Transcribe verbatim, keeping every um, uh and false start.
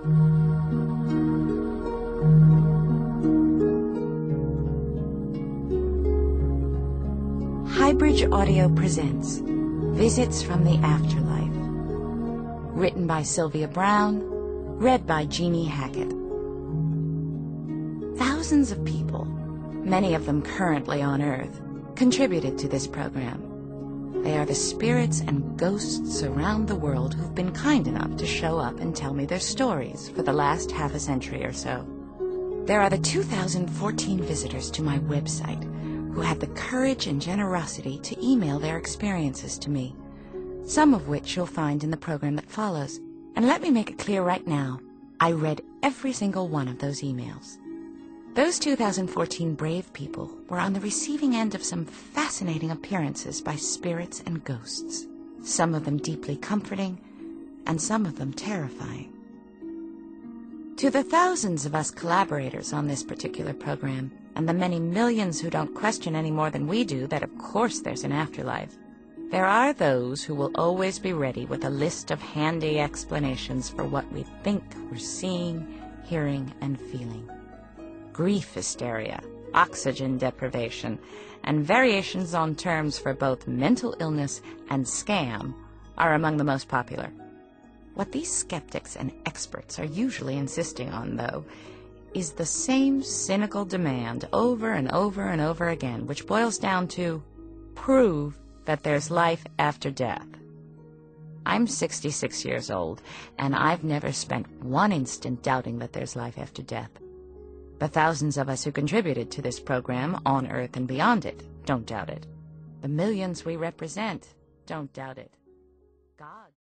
Highbridge Audio presents Visits from the Afterlife. Written by Sylvia Brown, read by Jeannie Hackett. Thousands of people, many of them currently on Earth, contributed to this program. They are the spirits and ghosts around the world who've been kind enough to show up and tell me their stories for the last half a century or so. There are the two thousand fourteen visitors to my website who had the courage and generosity to email their experiences to me, some of which you'll find in the program that follows. And let me make it clear right now, I read every single one of those emails. Those two thousand fourteen brave people were on the receiving end of some fascinating appearances by spirits and ghosts, some of them deeply comforting, and some of them terrifying. To the thousands of us collaborators on this particular program, and the many millions who don't question any more than we do that of course there's an afterlife, there are those who will always be ready with a list of handy explanations for what we think we're seeing, hearing, and feeling. Grief hysteria, oxygen deprivation, and variations on terms for both mental illness and scam are among the most popular. What these skeptics and experts are usually insisting on, though, is the same cynical demand over and over and over again, which boils down to prove that there's life after death. I'm sixty-six years old, and I've never spent one instant doubting that there's life after death. The thousands of us who contributed to this program, on Earth and beyond it, don't doubt it. The millions we represent don't doubt it. God